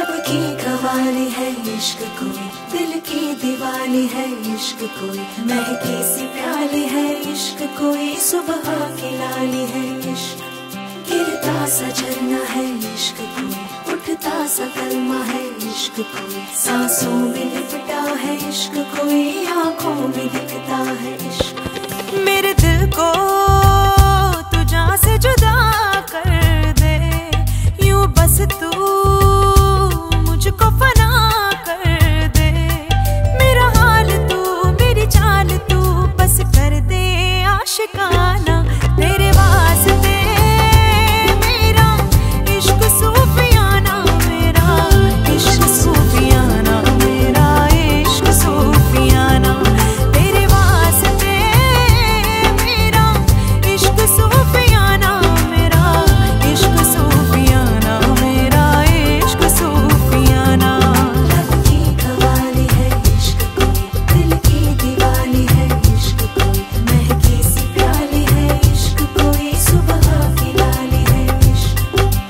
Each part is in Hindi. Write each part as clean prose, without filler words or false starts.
लब की कवाली है इश्क कोई, दिल की दीवानी है इश्क कोई, महकी सी प्याली है इश्क कोई, सुबह की लाली है इश्क, गिरता सा झरना है इश्क कोई, उठता सा कलमा है इश्क कोई, सांसों में लिपटा है इश्क कोई, आंखों में दिखता है इश्क। मेरे दिल को तुझा से जुदा कर दे, यूं बस तू मुझको फना कर दे, मेरा हाल तू मेरी चाल तू बस कर दे आशिकाना, तेरे वास्ते मेरा इश्क सूफियाना, मेरा इश्क सूफियाना, मेरा इश्क सूफियाना, तेरे वास्ते मेरा इश्क सूफियाना, मेरा इश्क सूफियाना, मेरा इश्क सूफियाना। लब की कवाली है इश्क कोई, दिल की दीवानी है इश्क कोई, महकी सी प्याली है इश्क कोई, सुबह की लाली है इश्क।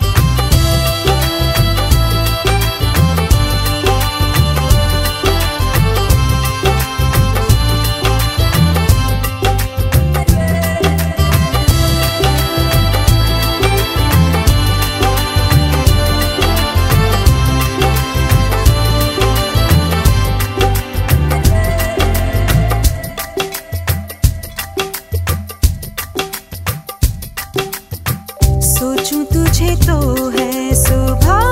सोचूं तुझे तो है सुबह,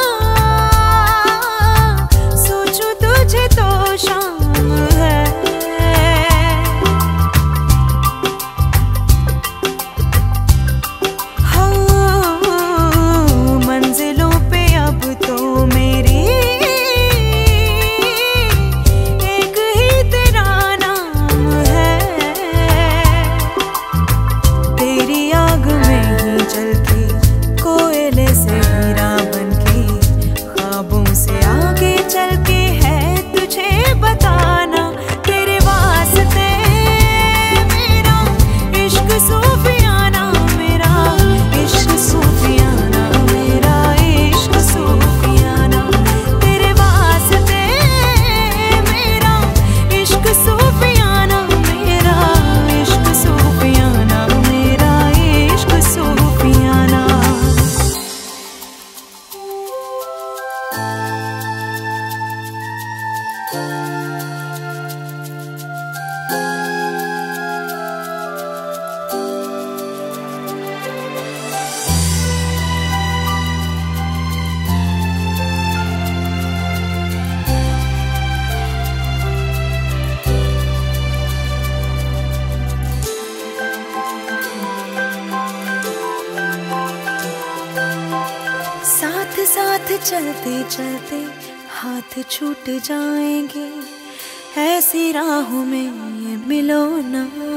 सोचूं तुझे तो शाम है, हो मंजिलों पे अब तो मेरी एक ही तेरा नाम है, तेरी आग में ही जल के कोयले से हीरा बनके, ख्वाबों से आगे चल के है तुझे बताना, तेरे वास्ते मेरा इश्क सूफियाना, मेरा इश्क सूफियाना, मेरा इश्क सूफियाना, तेरे वास्ते मेरा इश्क सूफियाना, मेरा इश्क सूफियाना, मेरा इश्क सूफियाना। साथ साथ चलते चलते हाथ छूट जाएंगे, ऐसी राहों में मिलो ना।